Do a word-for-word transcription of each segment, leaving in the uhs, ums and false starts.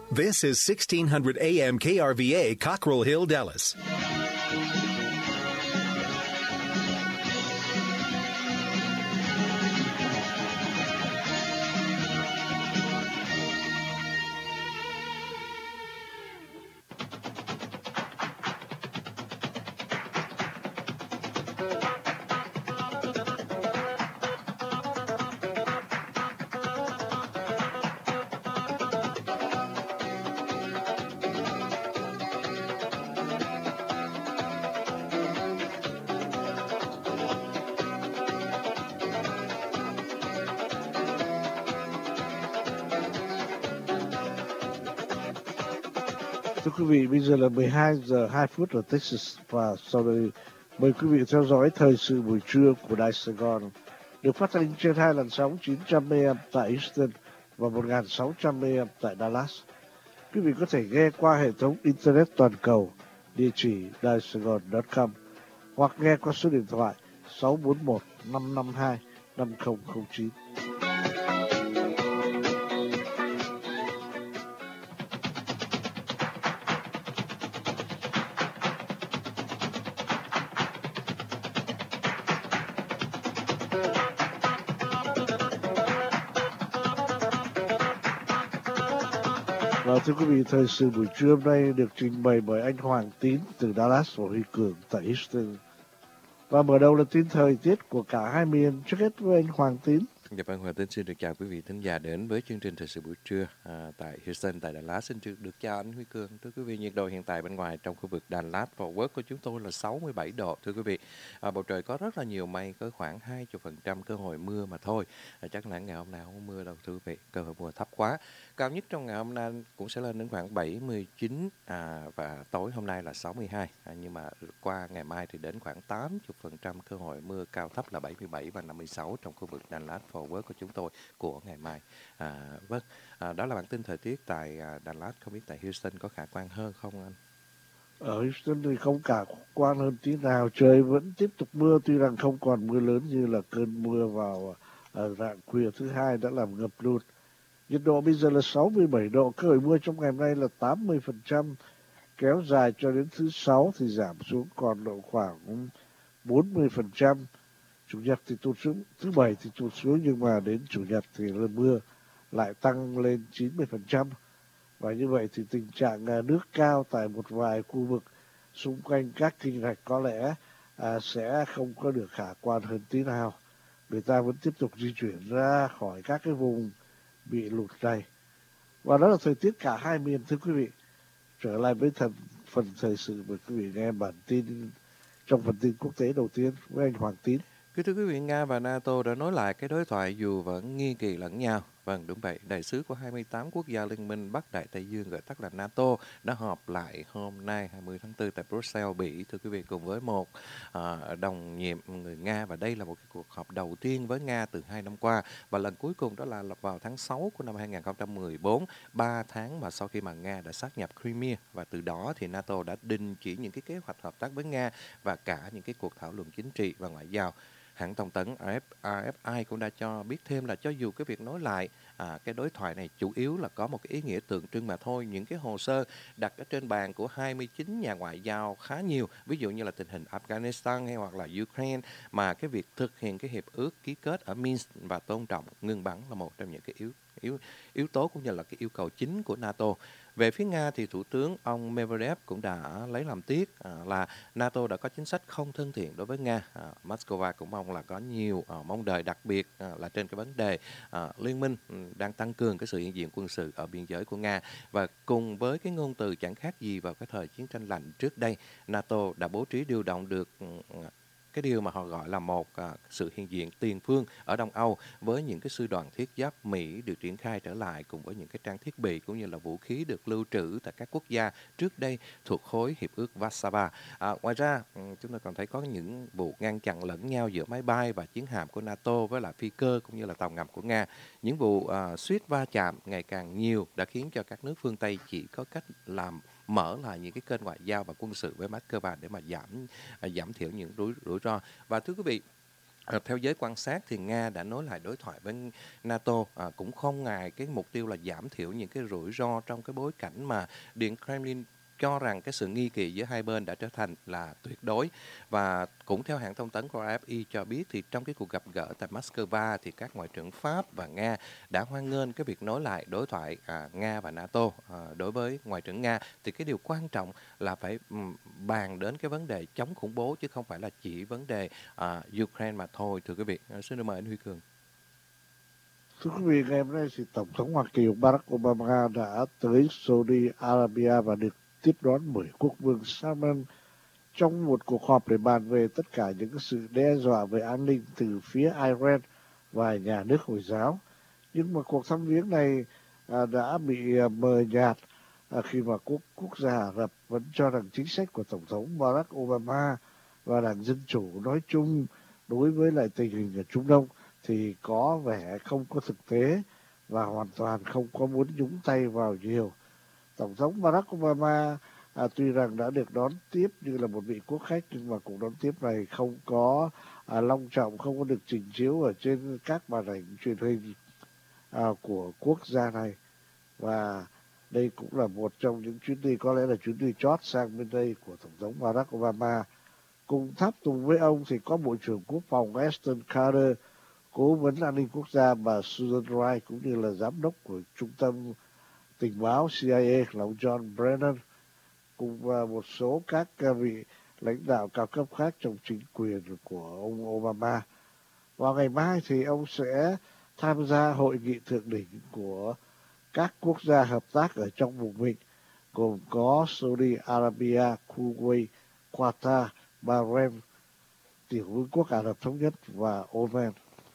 This is sixteen hundred A M K R V A, Cockrell Hill, Dallas. Thưa quý vị, bây giờ là mười hai giờ hai phút ở Texas và sau đây mời quý vị theo dõi thời sự buổi trưa của Đài Sài Gòn được phát thanh trên hai làn sóng chín trăm A M tại Houston và một nghìn sáu trăm A M tại Dallas. Quý vị có thể nghe qua hệ thống Internet toàn cầu địa chỉ đài sài gòn chấm com hoặc nghe qua số điện thoại sáu bốn một năm năm hai năm không không chín. Và thưa quý vị, thời sự buổi trưa hôm nay được trình bày bởi anh Hoàng Tín từ Dallas và Huy Cường tại Houston. Và mở đầu là tin thời tiết của cả hai miền. Trước hết với anh Hoàng Tín. Dạ vâng, Hoàng Tín xin được chào quý vị thính giả đến với chương trình thời sự buổi trưa à, tại Houston, tại Dallas. Xin được chào anh Huy Cường. Thưa quý vị, nhiệt độ hiện tại bên ngoài trong khu vực Dallas Fort Worth của chúng tôi là sáu mươi bảy độ. Thưa quý vị, à, bầu trời có rất là nhiều mây, có khoảng hai mươi phần trăm cơ hội mưa mà thôi. À, chắc là ngày hôm nay không có mưa đâu thưa quý vị, cơ hội mưa thấp quá. Cao nhất trong ngày hôm nay cũng sẽ lên đến khoảng bảy mươi chín à, và tối hôm nay là sáu mươi hai. À, nhưng mà qua ngày mai thì đến khoảng tám mươi phần trăm cơ hội mưa, cao thấp là bảy mươi bảy và năm mươi sáu trong khu vực Dallas Fort Worth của chúng tôi của ngày mai. À, vâng, à, đó là bản tin thời tiết tại à, Dallas. Không biết tại Houston có khả quan hơn không anh? Ở Houston thì không khả quan hơn tí nào, trời vẫn tiếp tục mưa, tuy rằng không còn mưa lớn như là cơn mưa vào ở rạng khuya thứ hai đã làm ngập lụt. Nhiệt độ bây giờ là sáu mươi bảy độ, cơ hội mưa trong ngày hôm nay là tám mươi phần trăm, kéo dài cho đến thứ sáu thì giảm xuống còn độ khoảng bốn mươi phần trăm. Chủ nhật thì tụt xuống, thứ bảy thì tụt xuống, nhưng mà đến chủ nhật thì là mưa lại tăng lên chín mươi phần trăm. Và như vậy thì tình trạng nước cao tại một vài khu vực xung quanh các kênh rạch có lẽ à, sẽ không có được khả quan hơn tí nào. Người ta vẫn tiếp tục di chuyển ra khỏi các cái vùng bị lụt này. Và đó là thời tiết cả hai miền thưa quý vị. Trở lại với thần, phần thời sự mời quý vị nghe bản tin trong phần tin quốc tế đầu tiên với anh Hoàng Tín. Thưa quý vị, Nga và NATO đã nối lại cái đối thoại dù vẫn nghi kỳ lẫn nhau. Vâng, đúng vậy, đại sứ của hai mươi tám quốc gia Liên minh Bắc Đại Tây Dương, gọi tắt là NATO, đã họp lại hôm nay hai mươi tháng tư tại Brussels, Bỉ, thưa quý vị, cùng với một à, đồng nhiệm người Nga. Và đây là một cái cuộc họp đầu tiên với Nga từ hai năm qua. Và lần cuối cùng đó là vào tháng sáu của năm hai nghìn không trăm mười bốn, ba tháng mà sau khi mà Nga đã sát nhập Crimea. Và từ đó thì NATO đã đình chỉ những cái kế hoạch hợp tác với Nga và cả những cái cuộc thảo luận chính trị và ngoại giao. Hãng thông tấn rờ ép i cũng đã cho biết thêm là cho dù cái việc nối lại à, cái đối thoại này chủ yếu là có một cái ý nghĩa tượng trưng mà thôi, những cái hồ sơ đặt ở trên bàn của hai mươi chín nhà ngoại giao khá nhiều, ví dụ như là tình hình Afghanistan hay hoặc là Ukraine, mà cái việc thực hiện cái hiệp ước ký kết ở Minsk và tôn trọng ngừng bắn là một trong những cái yếu yếu yếu tố cũng như là cái yêu cầu chính của NATO. Về phía Nga thì Thủ tướng ông Medvedev cũng đã lấy làm tiếc à, là NATO đã có chính sách không thân thiện đối với Nga. À, Moscow cũng mong là có nhiều à, mong đợi, đặc biệt à, là trên cái vấn đề à, liên minh đang tăng cường cái sự hiện diện quân sự ở biên giới của Nga. Và cùng với cái ngôn từ chẳng khác gì vào cái thời chiến tranh lạnh trước đây, NATO đã bố trí điều động được cái điều mà họ gọi là một à, sự hiện diện tiền phương ở Đông Âu, với những cái sư đoàn thiết giáp Mỹ được triển khai trở lại, cùng với những cái trang thiết bị cũng như là vũ khí được lưu trữ tại các quốc gia trước đây thuộc khối hiệp ước Warsaw. À, ngoài ra chúng ta còn thấy có những vụ ngăn chặn lẫn nhau giữa máy bay và chiến hạm của NATO với lại phi cơ cũng như là tàu ngầm của Nga. Những vụ à, suýt va chạm ngày càng nhiều đã khiến cho các nước phương Tây chỉ có cách làm mở lại những cái kênh ngoại giao và quân sự với Moscow để mà giảm giảm thiểu những rủi rủi ro. Và thưa quý vị, À, theo giới quan sát thì Nga đã nối lại đối thoại với NATO, à, cũng không ngại cái mục tiêu là giảm thiểu những cái rủi ro trong cái bối cảnh mà Điện Kremlin cho rằng cái sự nghi kỵ giữa hai bên đã trở thành là tuyệt đối. Và cũng theo hãng thông tấn của a ép pê cho biết thì trong cái cuộc gặp gỡ tại Moscow thì các ngoại trưởng Pháp và Nga đã hoan nghênh cái việc nối lại đối thoại à, Nga và NATO. À, đối với ngoại trưởng Nga thì cái điều quan trọng là phải ừm, bàn đến cái vấn đề chống khủng bố chứ không phải là chỉ vấn đề à, Ukraine mà thôi, thưa quý vị. À, xin được mời anh Huy Cường. Thưa quý vị, ngày hôm nay thì Tổng thống Hoa Kỳ Barack Obama đã tới Saudi Arabia và được tiếp đón bởi quốc vương Salman trong một cuộc họp để bàn về tất cả những sự đe dọa về an ninh từ phía Iran và nhà nước Hồi giáo. Nhưng mà cuộc thăm viếng này à, đã bị à, mờ nhạt à, khi mà quốc quốc gia Ả Rập vẫn cho rằng chính sách của Tổng thống Barack Obama và Đảng Dân Chủ nói chung đối với lại tình hình ở Trung Đông thì có vẻ không có thực tế và hoàn toàn không có muốn nhúng tay vào nhiều. Tổng thống Barack Obama à, tuy rằng đã được đón tiếp như là một vị quốc khách nhưng mà cuộc đón tiếp này không có à, long trọng, không có được trình chiếu ở trên các màn ảnh truyền hình à, của quốc gia này. Và đây cũng là một trong những chuyến đi, có lẽ là chuyến đi chót sang bên đây của Tổng thống Barack Obama. Cùng tháp tùng với ông thì có Bộ trưởng Quốc phòng Ashton Carter, Cố vấn an ninh quốc gia bà Susan Rice cũng như là giám đốc của Trung tâm tình báo C I A là ông John Brennan, cùng một số các vị lãnh đạo cao cấp khác trong chính quyền của ông Obama. Vào ngày mai thì ông sẽ tham gia hội nghị thượng đỉnh của các quốc gia hợp tác ở trong vùng vịnh, gồm có Saudi Arabia, Kuwait, Qatar, Bahrain, Tiểu vương quốc Ả Rập Thống Nhất và Oman.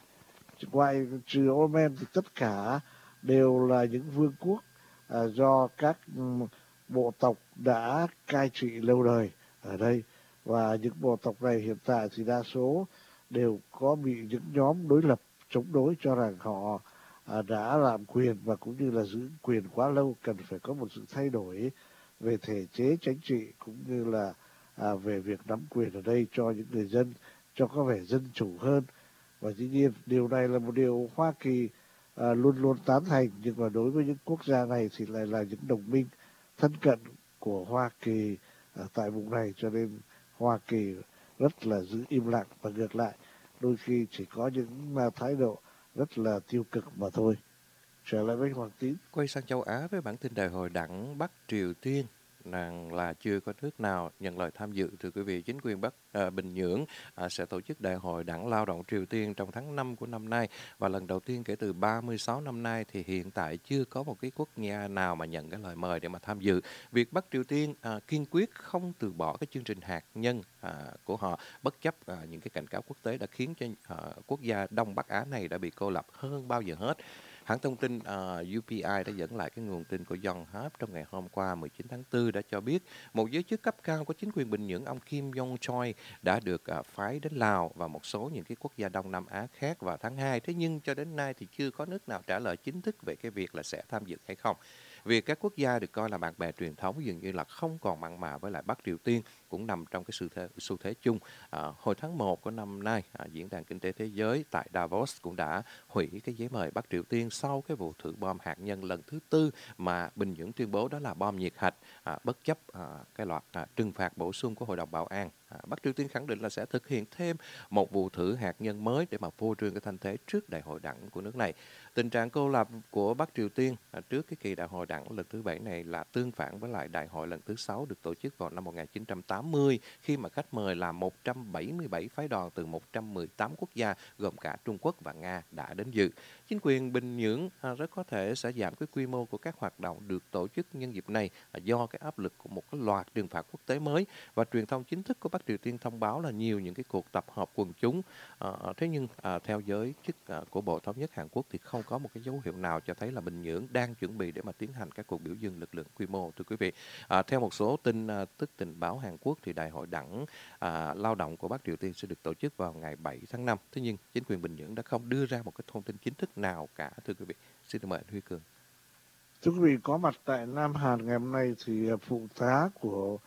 Ngoài trừ Oman thì tất cả đều là những vương quốc à, do các um, bộ tộc đã cai trị lâu đời ở đây, và những bộ tộc này hiện tại thì đa số đều có bị những nhóm đối lập chống đối cho rằng họ à, đã làm quyền và cũng như là giữ quyền quá lâu, cần phải có một sự thay đổi về thể chế chính trị cũng như là à, về việc nắm quyền ở đây cho những người dân, cho có vẻ dân chủ hơn. Và dĩ nhiên điều này là một điều Hoa Kỳ à, luôn luôn tán thành, nhưng mà đối với những quốc gia này thì lại là những đồng minh thân cận của Hoa Kỳ à, tại vùng này, cho nên Hoa Kỳ rất là giữ im lặng và ngược lại đôi khi chỉ có những à, thái độ rất là tiêu cực mà thôi. Trở lại với Hoàng Tín. Quay sang châu Á với bản tin đại hội đảng Bắc Triều Tiên rằng là chưa có nước nào nhận lời tham dự. Thưa quý vị, chính quyền Bắc à, Bình Nhưỡng à, sẽ tổ chức đại hội đảng lao động Triều Tiên trong tháng năm của năm nay, và lần đầu tiên kể từ ba mươi sáu năm nay thì hiện tại chưa có một cái quốc gia nào mà nhận cái lời mời để mà tham dự. Việc Bắc Triều Tiên à, kiên quyết không từ bỏ cái chương trình hạt nhân à, của họ bất chấp à, những cái cảnh cáo quốc tế đã khiến cho à, quốc gia Đông Bắc Á này đã bị cô lập hơn bao giờ hết. Hãng thông tin uh, U P I đã dẫn lại cái nguồn tin của Yonhap trong ngày hôm qua mười chín tháng tư đã cho biết một giới chức cấp cao của chính quyền Bình Nhưỡng, ông Kim Yong Choi, đã được uh, phái đến Lào và một số những cái quốc gia Đông Nam Á khác vào tháng hai. Thế nhưng cho đến nay thì chưa có nước nào trả lời chính thức về cái việc là sẽ tham dự hay không. Việc các quốc gia được coi là bạn bè truyền thống dường như là không còn mặn mà với lại Bắc Triều Tiên cũng nằm trong cái xu thế, xu thế chung. À, hồi tháng một của năm nay, à, Diễn đàn Kinh tế Thế giới tại Davos cũng đã hủy cái giấy mời Bắc Triều Tiên sau cái vụ thử bom hạt nhân lần thứ tư mà Bình Nhưỡng tuyên bố đó là bom nhiệt hạch, à, bất chấp à, cái loạt à, trừng phạt bổ sung của Hội đồng Bảo an. À, Bắc Triều Tiên khẳng định là sẽ thực hiện thêm một vụ thử hạt nhân mới để mà phô trương cái thanh thế trước đại hội đảng của nước này. Tình trạng cô lập của Bắc Triều Tiên à, trước cái kỳ đại hội đảng lần thứ bảy này là tương phản với lại đại hội lần thứ sáu được tổ chức vào năm một nghìn chín trăm tám mươi, khi mà khách mời là một trăm bảy mươi bảy phái đoàn từ một trăm mười tám quốc gia gồm cả Trung Quốc và Nga đã đến dự. Chính quyền Bình Nhưỡng à, rất có thể sẽ giảm cái quy mô của các hoạt động được tổ chức nhân dịp này à, do cái áp lực của một cái loạt trừng phạt quốc tế mới, và truyền thông chính thức của Bắc Triều Tiên thông báo là nhiều những cái cuộc tập hợp quần chúng. À, thế nhưng à, theo giới chức à, của Bộ Thống nhất Hàn Quốc thì không có một cái dấu hiệu nào cho thấy là Bình Nhưỡng đang chuẩn bị để mà tiến hành các cuộc biểu dương lực lượng quy mô. Thưa quý vị, à, theo một số tin à, tức tình báo Hàn Quốc thì đại hội đảng à, lao động của Bắc Triều Tiên sẽ được tổ chức vào ngày bảy tháng năm. Thế nhưng chính quyền Bình Nhưỡng đã không đưa ra một cái thông tin chính thức nào cả. Thưa quý vị, xin mời anh Huy Cường. Thưa quý vị, có mặt tại Nam Hàn ngày hôm nay thì phụ tá của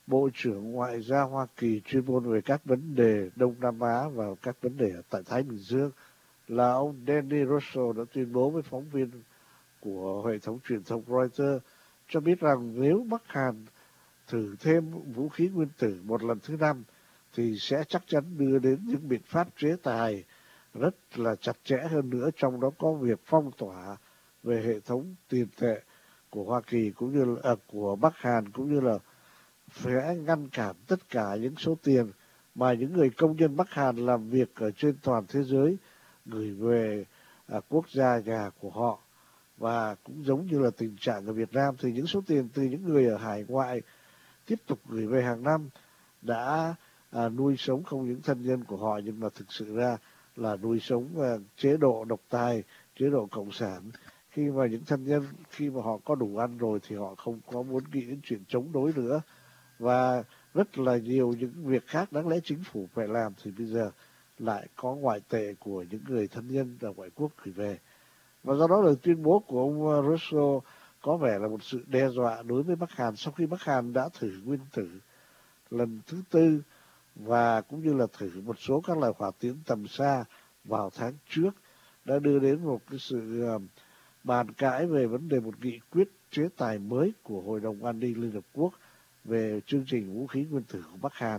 Bộ trưởng Ngoại giao Hoa Kỳ chuyên môn về các vấn đề Đông Nam Á và các vấn đề tại Thái Bình Dương là ông Danny Russell đã tuyên bố với phóng viên của hệ thống truyền thông Reuters cho biết rằng nếu Bắc Hàn thử thêm vũ khí nguyên tử một lần thứ năm thì sẽ chắc chắn đưa đến những biện pháp chế tài rất là chặt chẽ hơn nữa, trong đó có việc phong tỏa về hệ thống tiền tệ của Hoa Kỳ cũng như là à, của Bắc Hàn, cũng như là phải ngăn cản tất cả những số tiền mà những người công nhân Bắc Hàn làm việc ở trên toàn thế giới gửi về à, quốc gia nhà của họ. Và cũng giống như là tình trạng ở Việt Nam thì những số tiền từ những người ở hải ngoại tiếp tục gửi về hàng năm đã à, nuôi sống không những thân nhân của họ, nhưng mà thực sự ra là nuôi sống à, chế độ độc tài, chế độ cộng sản. Khi mà những thân nhân, khi mà họ có đủ ăn rồi thì họ không có muốn nghĩ đến chuyện chống đối nữa, và rất là nhiều những việc khác đáng lẽ chính phủ phải làm thì bây giờ lại có ngoại tệ của những người thân nhân ở ngoại quốc gửi về. Và do đó lời tuyên bố của ông Russell có vẻ là một sự đe dọa đối với Bắc Hàn sau khi Bắc Hàn đã thử nguyên tử lần thứ tư và cũng như là thử một số các loại hỏa tiễn tầm xa vào tháng trước, đã đưa đến một cái sự uh, bàn cãi về vấn đề một nghị quyết chế tài mới của Hội đồng An ninh Liên Hợp Quốc về chương trình vũ khí nguyên tử của Bắc Hàn.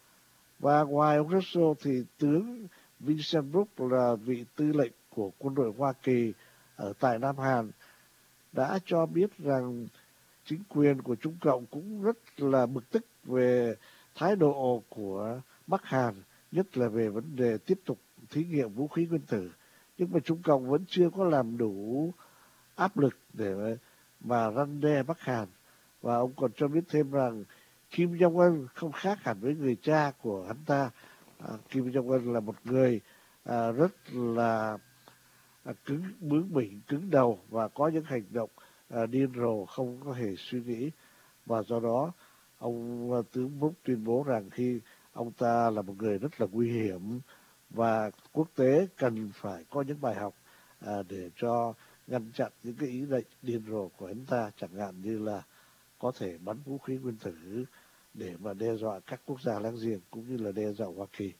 Và ngoài ông Russell thì tướng Vincent Brooks là vị tư lệnh của quân đội Hoa Kỳ ở tại Nam Hàn đã cho biết rằng chính quyền của Trung Cộng cũng rất là bực tức về thái độ của Bắc Hàn, nhất là về vấn đề tiếp tục thí nghiệm vũ khí nguyên tử. Nhưng mà Trung Cộng vẫn chưa có làm đủ áp lực để mà răn đe Bắc Hàn. Và ông còn cho biết thêm rằng Kim Jong-un không khác hẳn với người cha của hắn ta. À, Kim Jong-un là một người à, rất là à, cứng bướng bỉnh, cứng đầu và có những hành động à, điên rồ, không có hề suy nghĩ. Và do đó ông à, tướng Brooks tuyên bố rằng khi ông ta là một người rất là nguy hiểm và quốc tế cần phải có những bài học à, để cho ngăn chặn những cái ý định điên rồ của anh ta, chẳng hạn như là có thể bắn vũ khí nguyên tử để mà đe dọa các quốc gia láng giềng cũng như là đe dọa Hoa Kỳ.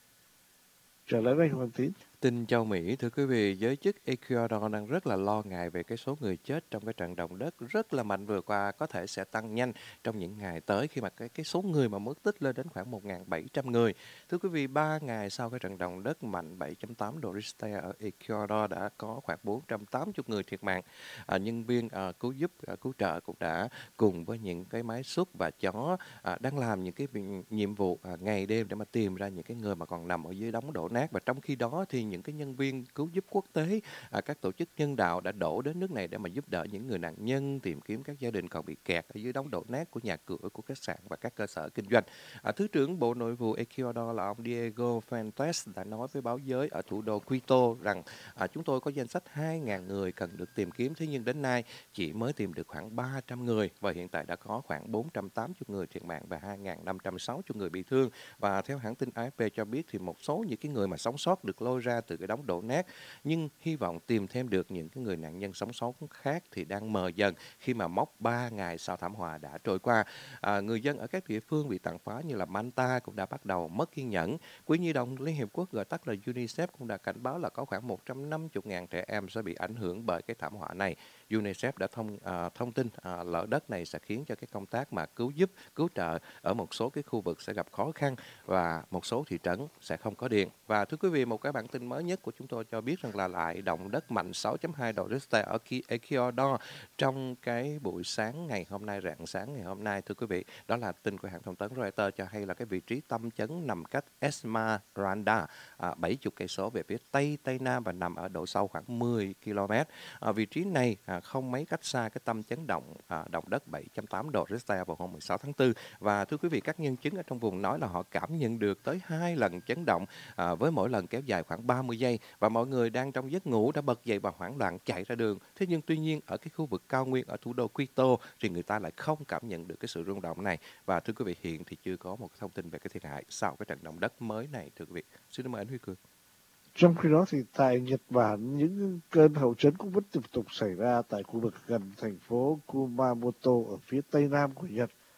Trở lại với Hoàng Tín. Tin châu Mỹ, thưa quý vị, giới chức Ecuador đang rất là lo ngại về cái số người chết trong cái trận động đất rất là mạnh vừa qua có thể sẽ tăng nhanh trong những ngày tới, khi mà cái cái số người mà mất tích lên đến khoảng một nghìn bảy trăm người. Thưa quý vị, ba ngày sau cái trận động đất mạnh bảy chấm tám độ Richter ở Ecuador đã có khoảng bốn trăm tám mươi người thiệt mạng. À, nhân viên à, cứu giúp, à, cứu trợ cũng đã cùng với những cái máy xúc và chó à, đang làm những cái nhiệm vụ à, ngày đêm để mà tìm ra những cái người mà còn nằm ở dưới đống đổ nát. Và trong khi đó thì những cái nhân viên cứu giúp quốc tế, à, các tổ chức nhân đạo đã đổ đến nước này để mà giúp đỡ những người nạn nhân, tìm kiếm các gia đình còn bị kẹt ở dưới đống đổ nát của nhà cửa, của khách sạn và các cơ sở kinh doanh. À, Thứ trưởng Bộ Nội vụ Ecuador là ông Diego Fuentes đã nói với báo giới ở thủ đô Quito rằng à, chúng tôi có danh sách hai nghìn người cần được tìm kiếm, thế nhưng đến nay chỉ mới tìm được khoảng ba trăm người và hiện tại đã có khoảng bốn trăm tám mươi người thiệt mạng và hai nghìn năm trăm sáu mươi người bị thương. Và theo hãng tin a ép pê cho biết thì một số những cái người mà sống sót được lôi ra từ cái đống đổ nát, nhưng hy vọng tìm thêm được những cái người nạn nhân sống sót khác thì đang mờ dần khi mà mốc ba ngày sau thảm họa đã trôi qua. À, người dân ở các địa phương bị tàn phá như là Manta cũng đã bắt đầu mất kiên nhẫn. Quỹ Nhi đồng Liên Hiệp Quốc gọi tắt là UNICEF cũng đã cảnh báo là có khoảng một trăm năm mươi nghìn trẻ em sẽ bị ảnh hưởng bởi cái thảm họa này. UNICEF đã thông à, thông tin à, lở đất này sẽ khiến cho cái công tác mà cứu giúp, cứu trợ ở một số cái khu vực sẽ gặp khó khăn và một số thị trấn sẽ không có điện. Và thưa quý vị, một cái bản tin mới nhất của chúng tôi cho biết rằng là lại động đất mạnh sáu chấm hai độ Richter ở Ecuador trong cái buổi sáng ngày hôm nay, rạng sáng ngày hôm nay. Thưa quý vị, đó là tin của hãng thông tấn Reuters cho hay là cái vị trí tâm chấn nằm cách Esmeralda à, bảy mươi cây số về phía tây tây nam và nằm ở độ sâu khoảng mười ki lô mét. À, vị trí này à, không mấy cách xa cái tâm chấn động à, động đất bảy chấm tám độ Richter vào hôm mười sáu tháng tư. Và thưa quý vị, các nhân chứng ở trong vùng nói là họ cảm nhận được tới hai lần chấn động à, với mỗi lần kéo dài khoảng ba mươi giây, và mọi người đang trong giấc ngủ đã bật dậy và hoảng loạn chạy ra đường. Thế nhưng tuy nhiên ở cái khu vực cao nguyên ở thủ đô Quito thì người ta lại không cảm nhận được cái sự rung động này. Và thưa quý vị, hiện thì chưa có một thông tin về cái thiệt hại sau cái trận động đất mới này. Thưa quý vị, xin mời anh Huy Cường. Trong khi đó thì tại Nhật Bản, những cơn hậu chấn cũng vẫn tiếp tục xảy ra tại khu vực gần thành phố Kumamoto ở phía tây nam của Nhật.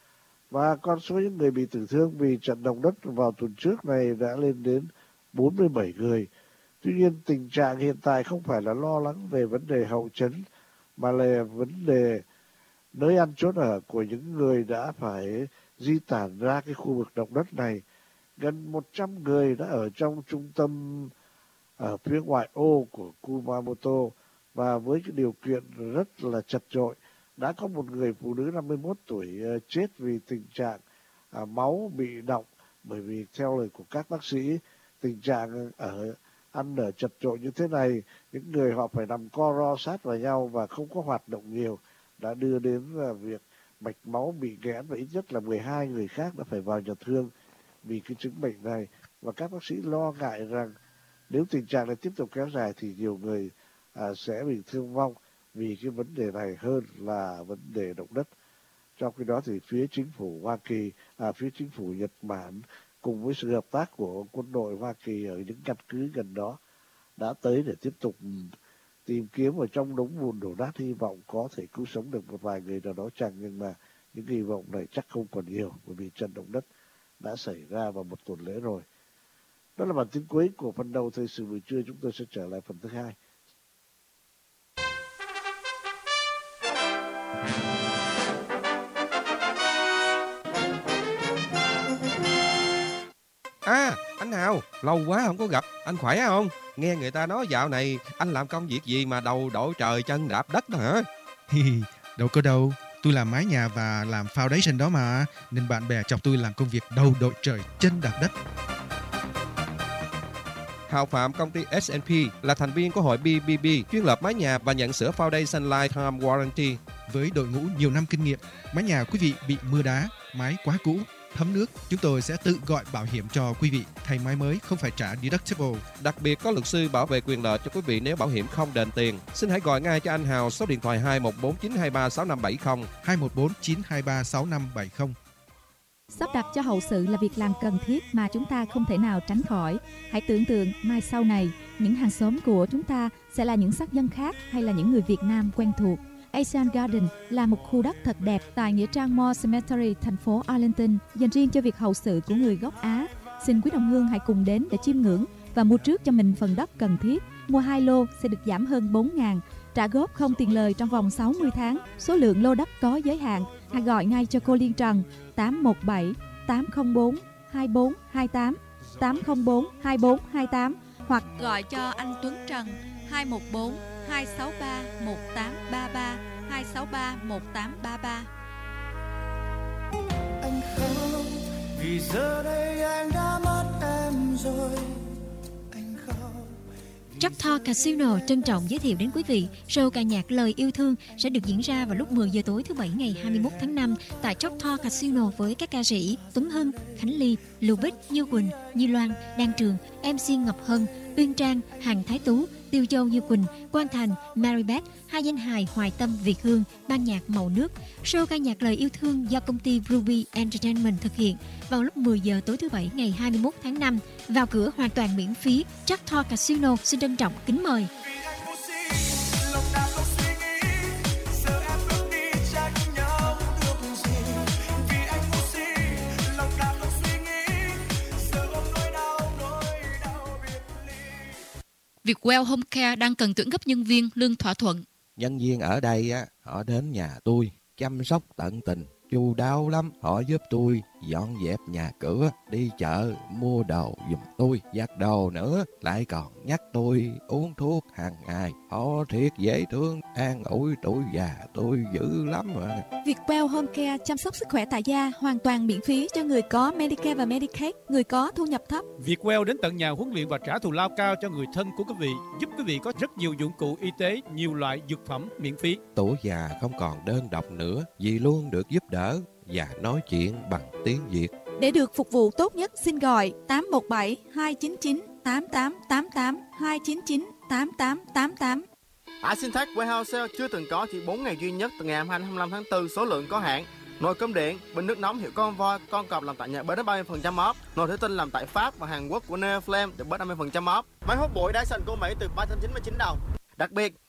Và con số những người bị tử thương vì trận động đất vào tuần trước này đã lên đến bốn mươi bảy người. Tuy nhiên, tình trạng hiện tại không phải là lo lắng về vấn đề hậu chấn, mà là vấn đề nơi ăn chốn ở của những người đã phải di tản ra cái khu vực động đất này. Gần một trăm người đã ở trong trung tâm ở phía ngoại ô của Kumamoto, và với cái điều kiện rất là chật chội, đã có một người phụ nữ năm mươi mốt tuổi chết vì tình trạng à, máu bị đọng, bởi vì theo lời của các bác sĩ, tình trạng ở ăn ở chật chội như thế này, những người họ phải nằm co ro sát vào nhau và không có hoạt động nhiều, đã đưa đến là việc mạch máu bị nghẽn, và ít nhất là mười hai người khác đã phải vào nhà thương vì cái chứng bệnh này. Và các bác sĩ lo ngại rằng nếu tình trạng này tiếp tục kéo dài thì nhiều người à, sẽ bị thương vong vì cái vấn đề này hơn là vấn đề động đất. Trong khi đó thì phía chính phủ Hoa Kỳ, à, phía chính phủ Nhật Bản cùng với sự hợp tác của quân đội Hoa Kỳ ở những căn cứ gần đó đã tới để tiếp tục tìm kiếm ở trong đống bùn đổ nát, hy vọng có thể cứu sống được một vài người nào đó chăng. Nhưng mà những hy vọng này chắc không còn nhiều, bởi vì trận động đất đã xảy ra vào một tuần lễ rồi. Đó là bản tin cuối của phần đầu thời sự buổi trưa. Chúng tôi sẽ trở lại phần thứ hai. À, anh Hào, lâu quá không có gặp, anh khỏe không? Nghe người ta nói dạo này anh làm công việc gì mà đầu đội trời chân đạp đất đó hả? Đâu có đâu, tôi làm mái nhà và làm foundation đó mà, nên bạn bè chọc tôi làm công việc đầu đội trời chân đạp đất. Hào Phạm, công ty ét and pê, là thành viên của hội bê bê bê, chuyên lập mái nhà và nhận sửa foundation lifetime warranty. Với đội ngũ nhiều năm kinh nghiệm, mái nhà quý vị bị mưa đá, mái quá cũ, thấm nước, chúng tôi sẽ tự gọi bảo hiểm cho quý vị, thay mái mới không phải trả deductible. Đặc biệt có luật sư bảo vệ quyền lợi cho quý vị nếu bảo hiểm không đền tiền. Xin hãy gọi ngay cho anh Hào số điện thoại hai một bốn chín hai ba sáu năm bảy không, hai một bốn chín hai ba sáu năm bảy không. Sắp đặt cho hậu sự là việc làm cần thiết mà chúng ta không thể nào tránh khỏi. Hãy tưởng tượng mai sau này, những hàng xóm của chúng ta sẽ là những sắc dân khác hay là những người Việt Nam quen thuộc. Asian Garden là một khu đất thật đẹp tại Nghĩa Trang Moore Cemetery, thành phố Arlington, dành riêng cho việc hậu sự của người gốc Á. Xin quý đồng hương hãy cùng đến để chiêm ngưỡng và mua trước cho mình phần đất cần thiết. Mua hai lô sẽ được giảm hơn bốn nghìn, trả góp không tiền lời trong vòng sáu mươi tháng. Số lượng lô đất có giới hạn. Hãy gọi ngay cho cô Liên Trần tám một bảy tám không bốn hai bốn hai tám, tám không bốn hai bốn hai tám, hoặc gọi cho anh Tuấn Trần hai một bốn hai sáu ba một tám ba ba, hai sáu ba một tám ba ba. Anh khóc vì giờ đây anh đã mất em rồi. Choctaw Casino trân trọng giới thiệu đến quý vị show ca nhạc Lời Yêu Thương sẽ được diễn ra vào lúc mười giờ tối thứ Bảy ngày hai mươi mốt tháng năm tại Choctaw Casino với các ca sĩ Tuấn Hưng, Khánh Ly, Lưu Bích, Như Quỳnh, Như Loan, Đan Trường, em xê Ngọc Hân, Uyên Trang, Hằng Thái Tú, Tiêu Châu Như Quỳnh, Quang Thành, Mary Beth, hai danh hài Hoài Tâm, Việt Hương, ban nhạc Màu Nước. Show ca nhạc Lời Yêu Thương do công ty Ruby Entertainment thực hiện vào lúc mười giờ tối thứ Bảy ngày hai mươi mốt tháng năm. Vào cửa hoàn toàn miễn phí. Choctaw Casino xin trân trọng kính mời. Vietwell Home Care đang cần tuyển gấp nhân viên, lương thỏa thuận. Nhân viên ở đây á, họ đến nhà tôi chăm sóc tận tình, chu đáo lắm. Họ giúp tôi dọn dẹp nhà cửa, đi chợ mua đồ giùm tôi, giặt đồ nữa, lại còn nhắc tôi uống thuốc hàng ngày. Họ thiệt dễ thương, an ủi tuổi già tôi dữ lắm mà. Vietwell Home Care chăm sóc sức khỏe tại gia hoàn toàn miễn phí cho người có Medicare và Medicaid, người có thu nhập thấp. Vietwell đến tận nhà huấn luyện và trả thù lao cao cho người thân của quý vị, giúp quý vị có rất nhiều dụng cụ y tế, nhiều loại dược phẩm miễn phí. Tuổi già không còn đơn độc nữa, vì luôn được giúp đỡ và nói chuyện bằng tiếng Việt. Để được phục vụ tốt nhất, xin gọi tám một bảy hai chín chín tám tám tám tám, hai chín chín tám tám tám tám. Ở Syntax Warehouse Sale chưa từng có, chỉ bốn ngày duy nhất từ ngày hai mươi lăm tháng tư, số lượng có hạn. Nồi cơm điện, bình nước nóng hiệu Convoy, con cọp làm tại Nhật đến ba mươi phần trăm off. Nồi thủy tinh làm tại Pháp và Hàn Quốc của Neoflame được bớt năm mươi phần trăm off. Máy hút bụi Dyson của Mỹ từ ba trăm chín mươi chín đồng. Đặc biệt,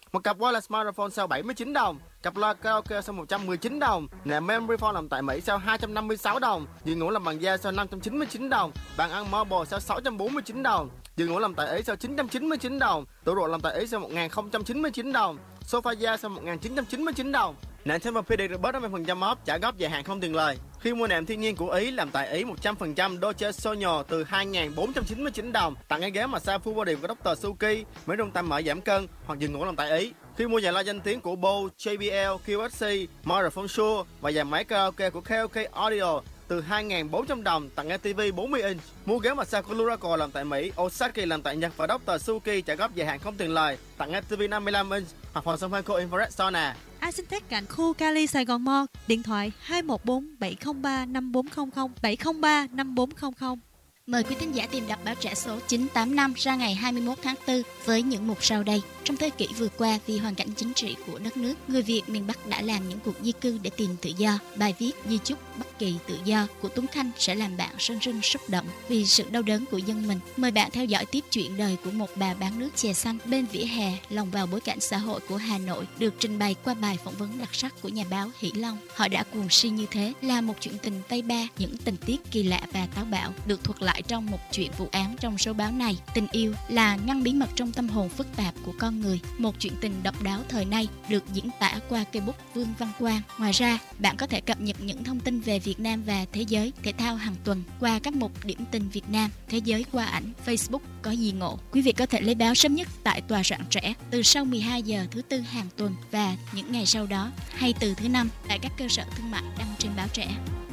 Một cặp wireless smartphone sale bảy mươi chín đồng, cặp loa karaoke sale một trăm mười chín đồng, nệm memory foam làm tại Mỹ sale hai trăm năm mươi sáu đồng, giường ngủ làm bằng da sale năm trăm chín mươi chín đồng, bàn ăn marble sale sáu trăm bốn mươi chín đồng, giường ngủ làm tại Ý sale chín trăm chín mươi chín đồng, tủ đồ làm tại Ý sale một nghìn không trăm chín mươi chín đồng, sofa da sale một nghìn chín trăm chín mươi chín đồng. Nệm Tempur-Pedic được bớt năm mươi phần trăm off, trả góp dài hạn không tiền lời. Khi mua nệm thiên nhiên của Ý làm tại Ý một trăm phần trăm Dolce Sogno từ hai nghìn bốn trăm chín mươi chín đồng, tặng cái ghế massage full body của doctor Suki, mấy trung tâm mở giảm cân hoặc giường ngủ làm tại Ý. Khi mua dàn loa danh tiếng của Bose, J B L, Q S C, Microphone Shure và dàn máy karaoke của Karaoke Audio từ hai nghìn bốn trăm đồng, tặng nghe ti vi bốn mươi inch. Mua ghế massage của Luraco làm tại Mỹ, Osaki làm tại Nhật và doctor Suki trả góp dài hạn không tiền lời, tặng nghe ti vi năm mươi lăm inch hoặc phòng sông Phanco Infrared Sauna. Asintech cạnh khu Cali Sài Gòn Mall, điện thoại hai một bốn bảy không ba năm bốn không không, bảy không ba năm bốn không không. Mời quý thính giả tìm đọc báo trẻ số chín tám năm ra ngày hai mươi mốt tháng tư với những mục sau đây. Trong thế kỷ vừa qua, vì hoàn cảnh chính trị của đất nước, người Việt miền Bắc đã làm những cuộc di cư để tìm tự do. Bài viết Di chúc Bắc Kỳ tự do của Tuấn Khanh sẽ làm bạn rưng rưng xúc động vì sự đau đớn của dân mình. Mời bạn theo dõi tiếp chuyện đời của một bà bán nước chè xanh bên vỉa hè, lòng vào bối cảnh xã hội của Hà Nội, được trình bày qua bài phỏng vấn đặc sắc của nhà báo Hỷ Long. Họ đã cuồng si như thế là một chuyện tình Tây Ba, những tình tiết kỳ lạ và táo bạo được thuật lại trong một chuyện vụ án trong số báo này. Tình yêu là ngăn bí mật trong tâm hồn phức tạp của con người, một chuyện tình độc đáo thời nay được diễn tả qua cây bút Vương Văn Quang. Ngoài ra, bạn có thể cập nhật những thông tin về Việt Nam và thế giới thể thao hàng tuần qua các mục điểm tin Việt Nam, thế giới qua ảnh, Facebook có gì ngộ. Quý vị có thể lấy báo sớm nhất tại tòa soạn trẻ từ sau mười hai giờ thứ tư hàng tuần và những ngày sau đó hay từ thứ năm tại các cơ sở thương mại đăng trên báo trẻ.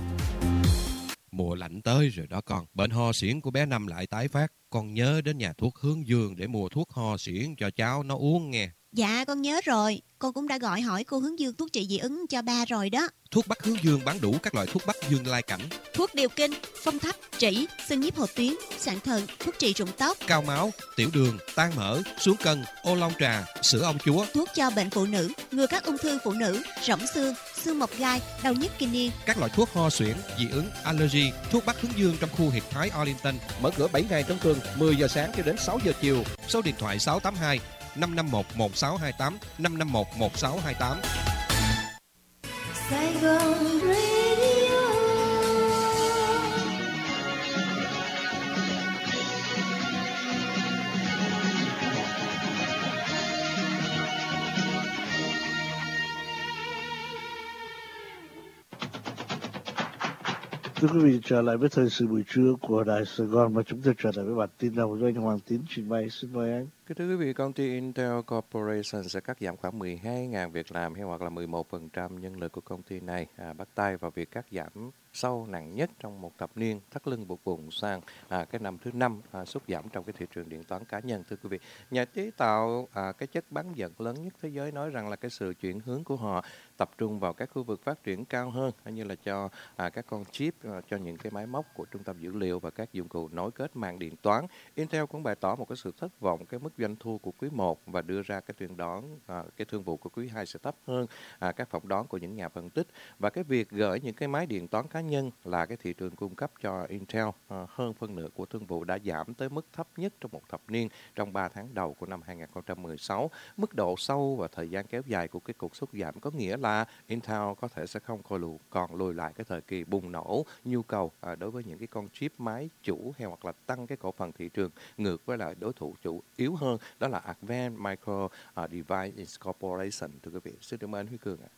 Mùa lạnh tới rồi đó con. Bệnh ho suyễn của bé Năm lại tái phát. Con nhớ đến nhà thuốc Hướng Dương để mua thuốc ho suyễn cho cháu nó uống nghe. Dạ con nhớ rồi. Con cũng đã gọi hỏi cô Hướng Dương thuốc trị dị ứng cho ba rồi đó. Thuốc Bắc Hướng Dương bán đủ các loại thuốc Bắc Dương lai cảnh. Thuốc điều kinh, phong thấp, trĩ, xương nhiếp hột tuyến, sạn thận, thuốc trị rụng tóc, cao máu, tiểu đường, tan mỡ, xuống cân, ô long trà, sữa ông chúa. Thuốc cho bệnh phụ nữ, ngừa các ung thư phụ nữ, rỗng xương, xương mọc gai, đau nhức kinh niên. Các loại thuốc ho suyễn, dị ứng, allergy. Thuốc Bắc Hướng Dương trong khu Hiệp Thái Arlington mở cửa bảy ngày trong tuần, mười giờ sáng cho đến sáu giờ chiều. Số điện thoại sáu tám hai năm năm một một sáu hai tám, năm năm một một sáu hai tám. Sài Gòn Radio. Thưa quý vị, trở lại với thời sự buổi trưa của Đài Sài Gòn và chúng tôi trở lại với bản tin đầu do anh Hoàng Tín trình bày. Xin mời anh. Kính thưa quý vị, công ty Intel Corporation sẽ cắt giảm khoảng mười hai nghìn việc làm hay hoặc là mười một phần trăm nhân lực của công ty này, à, bắt tay vào việc cắt giảm sâu nặng nhất trong một thập niên, thắt lưng buộc bụng sang à, cái năm thứ năm à, sút giảm trong cái thị trường điện toán cá nhân. Thưa quý vị, nhà chế tạo à, cái chất bán dẫn lớn nhất thế giới nói rằng là cái sự chuyển hướng của họ tập trung vào các khu vực phát triển cao hơn, như là cho à, các con chip, à, cho những cái máy móc của trung tâm dữ liệu và các dụng cụ nối kết mạng điện toán. Intel cũng bày tỏ một cái sự thất vọng cái mức doanh thu của quý một và đưa ra cái tuyên đoán à, cái thương vụ của quý hai sẽ thấp hơn à, các phỏng đoán của những nhà phân tích, và cái việc gửi những cái máy điện toán cá nhân là cái thị trường cung cấp cho Intel à, hơn phân nửa của thương vụ đã giảm tới mức thấp nhất trong một thập niên trong ba tháng đầu của năm hai không một sáu. Mức độ sâu và thời gian kéo dài của cái cuộc sút giảm có nghĩa là Intel có thể sẽ không còn lùi, còn lùi lại cái thời kỳ bùng nổ nhu cầu à, đối với những cái con chip máy chủ hay hoặc là tăng cái cổ phần thị trường ngược với lại đối thủ chủ yếu hơn, đó là Advanced Micro uh, Devices Corporation. Thưa quý vị, xin cảm ơn Huy Cường ạ.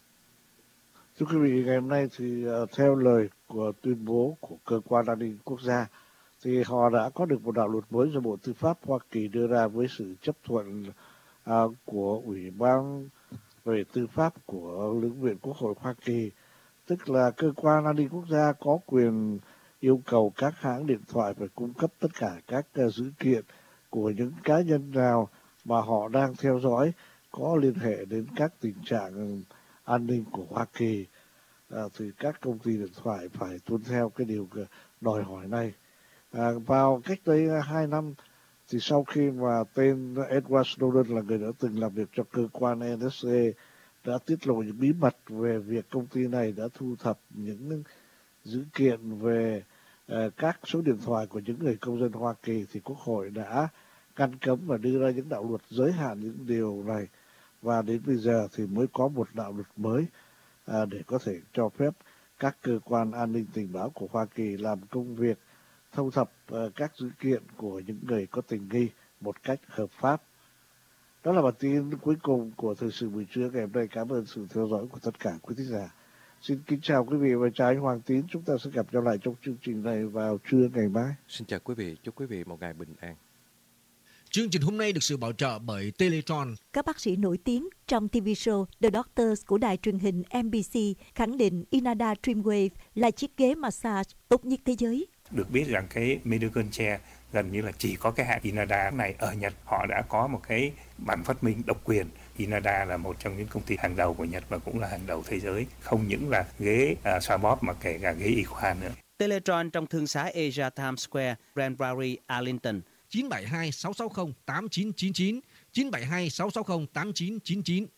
Thưa quý vị, ngày hôm nay thì uh, theo lời của tuyên bố của cơ quan an ninh quốc gia thì họ đã có được một đạo luật mới do Bộ Tư pháp Hoa Kỳ đưa ra với sự chấp thuận uh, của Ủy ban về tư pháp của Lưỡng viện Quốc hội Hoa Kỳ, tức là cơ quan an ninh quốc gia có quyền yêu cầu các hãng điện thoại phải cung cấp tất cả các uh, dữ kiện của những cá nhân nào mà họ đang theo dõi có liên hệ đến các tình trạng an ninh của Hoa Kỳ, à, thì các công ty điện thoại phải tuân theo cái điều đòi hỏi này. À, vào cách đây hai năm thì sau khi mà tên Edward Snowden là người đã từng làm việc cho cơ quan N S A đã tiết lộ những bí mật về việc công ty này đã thu thập những dữ kiện về uh, các số điện thoại của những người công dân Hoa Kỳ, thì Quốc hội đã ngăn cấm và đưa ra những đạo luật giới hạn những điều này. và đến bây giờ thì mới có một đạo luật mới à, để có thể cho phép các cơ quan an ninh tình báo của Hoa Kỳ làm công việc thu thập uh, các dữ kiện của những người có tình nghi một cách hợp pháp. Đó là bản tin cuối cùng của Thời sự buổi trưa ngày hôm nay. Cảm ơn sự theo dõi của tất cả quý thính giả. Xin kính chào quý vị và chào anh Hoàng Tín. Chúng ta sẽ gặp nhau lại trong chương trình này vào trưa ngày mai. Xin chào quý vị, chúc quý vị một ngày bình an. Chương trình hôm nay được sự bảo trợ bởi Teletron. Các bác sĩ nổi tiếng trong ti vi show The Doctors của đài truyền hình en bê xê khẳng định Inada Dreamwave là chiếc ghế massage tốt nhất thế giới. Được biết rằng cái Medical Chair gần như là chỉ có cái hãng Inada này ở Nhật. Họ đã có một cái bản phát minh độc quyền. Inada là một trong những công ty hàng đầu của Nhật và cũng là hàng đầu thế giới. Không những là ghế uh, xoa bóp mà kể cả ghế y khoa nữa. Teletron trong thương xá Asia Times Square, Granbury, Arlington. chín bảy hai sáu sáu không tám chín chín chín, chín bảy hai sáu sáu không tám chín chín chín.